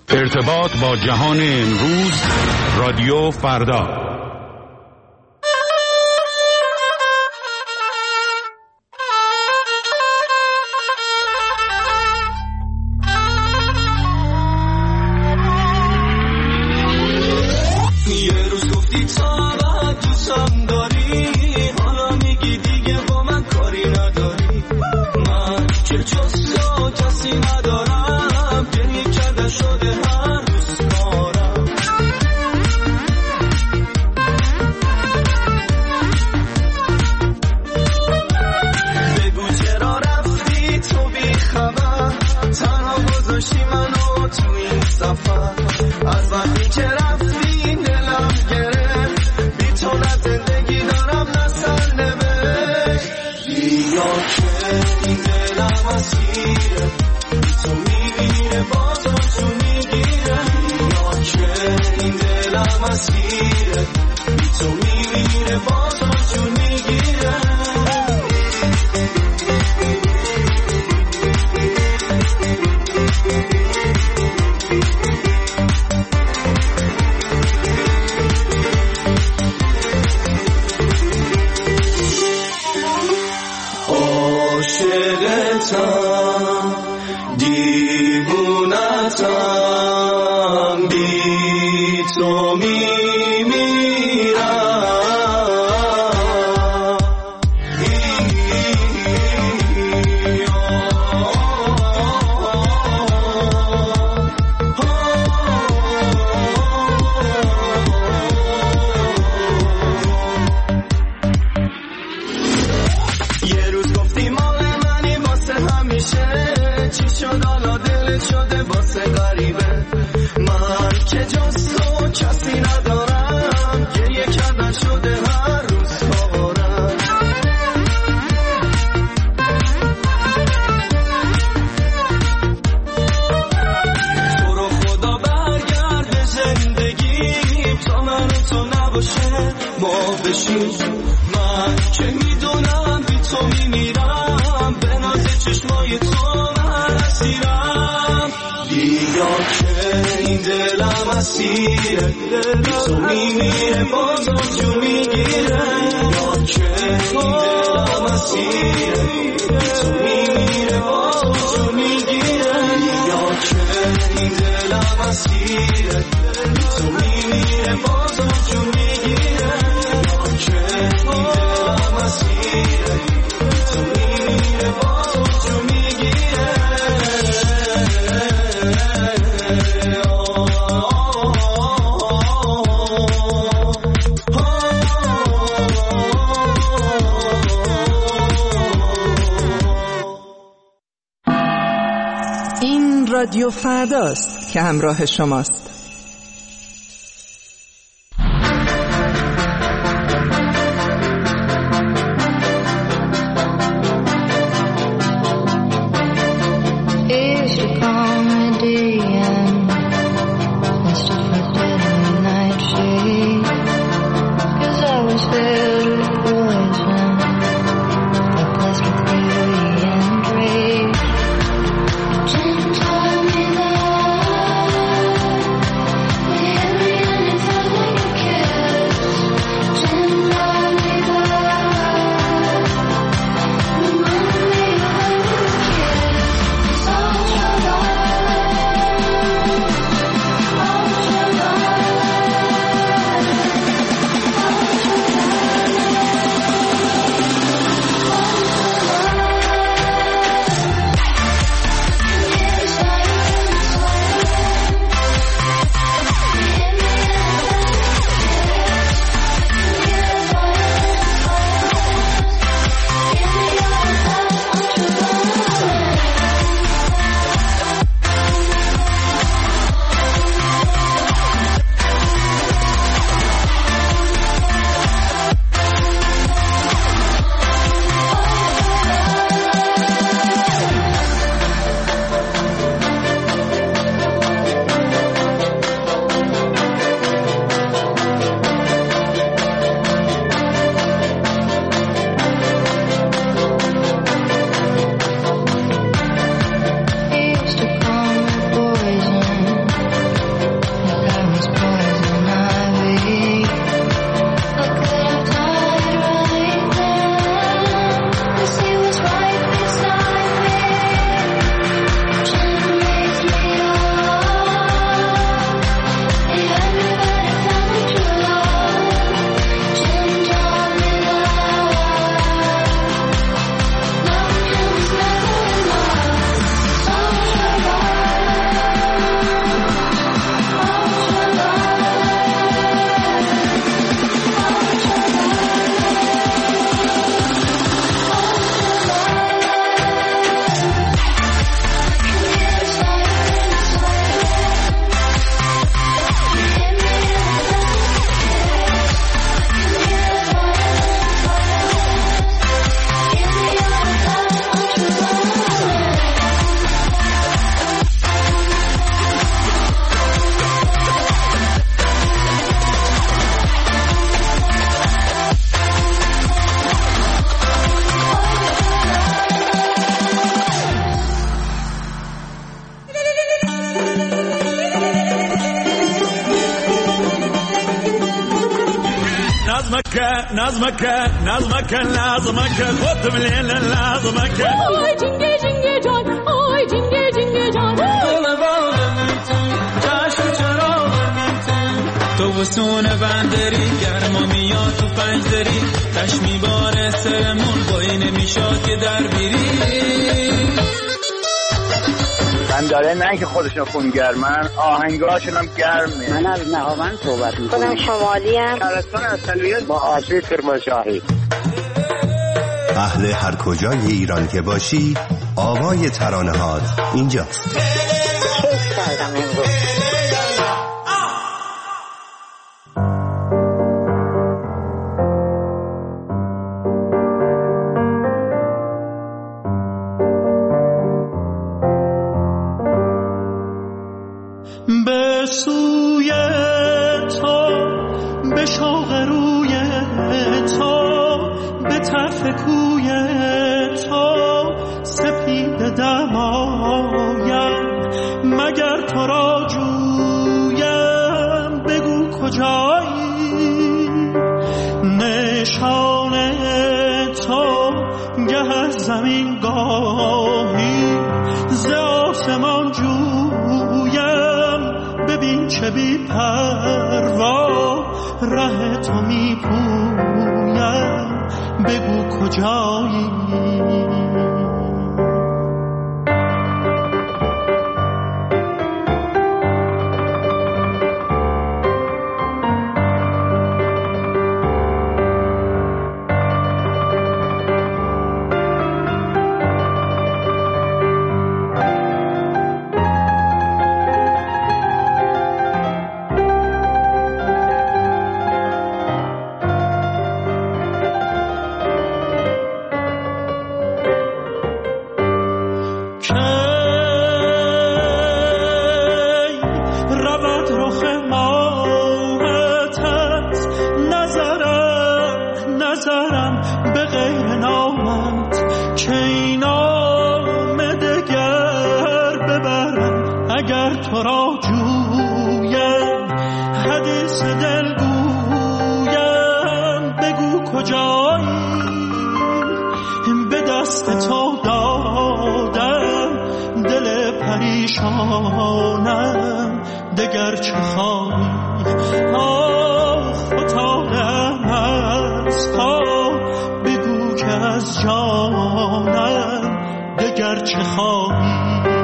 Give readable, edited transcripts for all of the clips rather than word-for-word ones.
ارتباط با جهان امروز، رادیو فردا. یه روز گفتی تا بعد دوستم داری، حالا میگی دیگه با من کاری نداری. من که جز تو کسی ندارم، گریه کردن شده هر روز کارم. بگو چرا رفتی تو بی خبر، تنها گذاشتی منو تو این سفر. از وقتی که رفتی دلم گرفت، بی تو نه زندگی دارم نه سرنوشت. یا که این دلم اسیره، بی تو میمیره بازم تو میگیره. یا که این دلم اسیره، بی تو میمیره بازم تو میگیره. عاشقتم، دیوونتم، بی تو میمیرم. یه روز گفتی مال منی واسه همیشه، چی شد حالا دلت شده واسه غریبه. من که جز تو کسی ندارم، گریه کردن شده هر روز کارم. تو رو خدا برگرد زندگی، تا من و تو نباشه ما بشیم. من که میدونم بی تو میمیرم، به ناز چشمای تو من اسیرم. بیا که این دلم اسیره، بی تو میمیره بازم جون میگیره. بیا که این دلم اسیره، بی تو میمیره بازم جون میگیره. بیا که این دلم اسیره، بی تو میمیره بازم جون میگیره. بیا که این دلم اسیره، بی تو میمیره بازم جون میگیره. این رادیو فرداست که همراه شماست. خودم لیل نظمک آی جنگه جنگه جان آی جنگه جنگه جان تو وسونه بندری گرما میاد تو پنجدری تشمی باره سرمون بایی نمیشاد که در بیری بنداره نه که خودشون خونگرمن آهنگاشون هم گرمه. من از نهاوند صحبت میکنم. خودم شمالی ام. شهرستان اصلیت با آسیب کرمانشاهی. اهل هر کجای ایران که باشی آوای ترانه‌هات اینجاست. کیف کردم امروز. به سوی تو به شوق روی تو به طرف کوی تو سپید دمایم مگر تو را جویم بگو کجایی نشان تو گه از زمین گاهی ز آسمان جویم ببین چه بی پروا ره تو می پویم بگو کجایی پریشانم دگر چه خواهی فتادم از پا بگو که از جانم دگر چه خواهی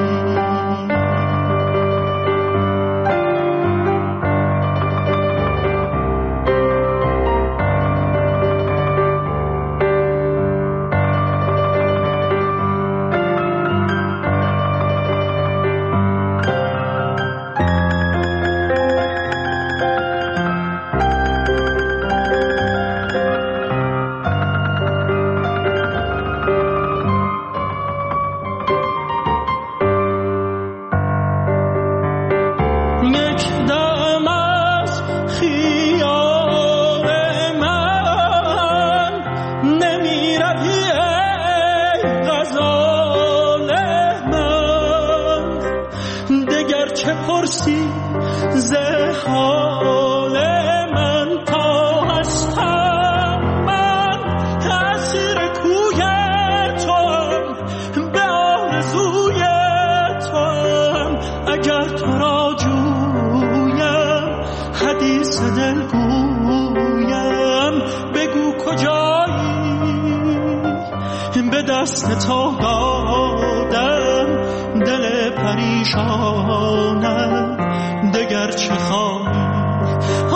دست تو دادم دل پریشانم دگر چه خواهی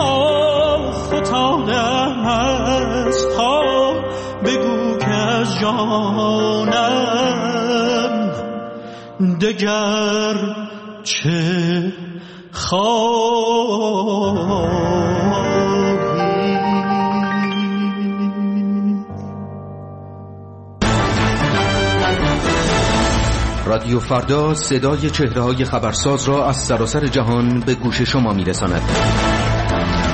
فتادم از پا بگو که از جانم دگر چه خواهی. رادیو فردا صدای چهره‌های خبرساز را از سراسر جهان به گوش شما می‌رساند.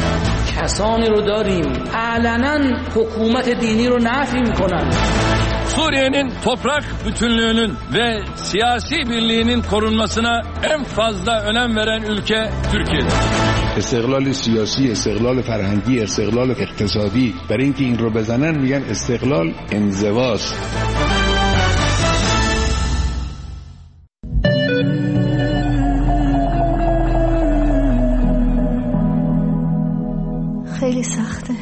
کسانی رو داریم علنا حکومت دینی رو نفی می‌کنن، Suriye'nin toprak bütünlüğünün ve siyasi birliğinin korunmasına en fazla önem veren ülke Türkiye'dir. استقلال سیاسی، استقلال فرهنگی، استقلال اقتصادی. برای اینکه این رو بزنن میگن استقلال انزواست. خیلی سخته.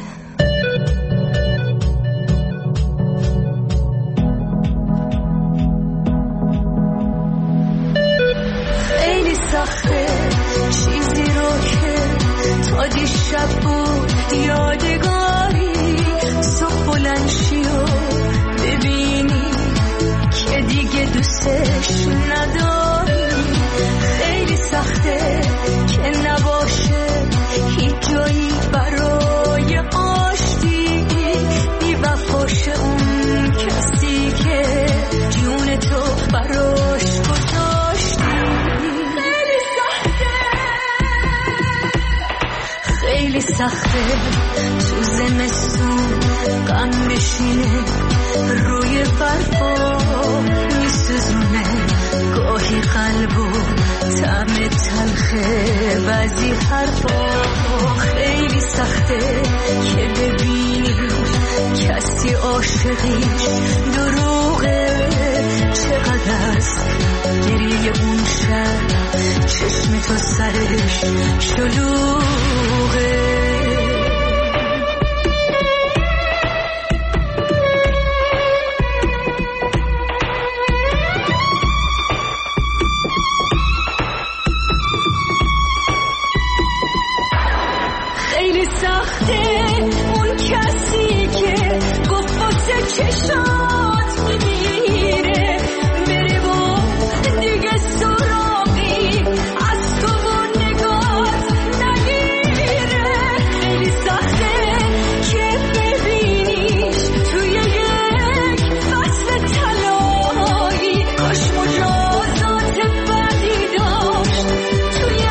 خیلی سخته چیزی رو که تا دیشب بود یادگاری، صبح بلند شی و ببینی که دیگه دوستش نداری. خیلی سخته که نباشه هیچ جایی برای آشتی، بی وفاشه اون کسی که جون تو براش گذاشتی. خیلی سخته، خیلی سخته تو زمستون غم بشینه روی برفا میسوزونه گاهی قلبو طعم تلخه بعضی حرفا. خیلی سخته که ببینی کسی عاشقیش دروغه، چقدر است گریه اون شب چشم تو سرش شلوغه. خیلی سخته اون کسی که گفت واسه چشات میمیره بره و دیگه سراغی از تو و نگات نگیره. خیلی سخته که ببینیش توی یک فصل طلایی، کاش مجازات بدی داشت توی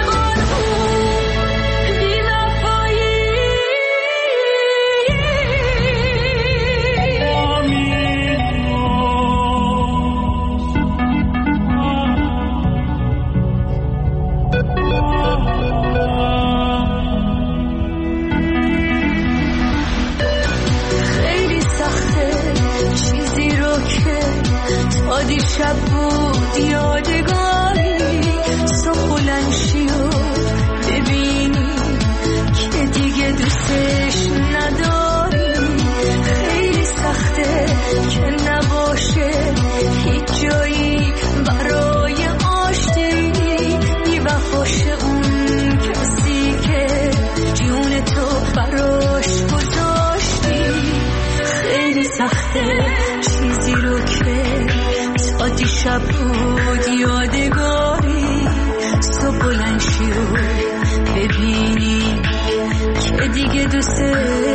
دیشب بود یادگاری، صبح بلند شی و ببینی که دیگه دوستش نداری. خیلی سخته که نباشه هیچ جایی برای آشتی، بی وفاشه اون کسی که جون تو براش گذاشتی. خیلی سخته چیزی رو که دیشب بود یادگاری، صبح بلند شی و ببینی که دیگه دوستش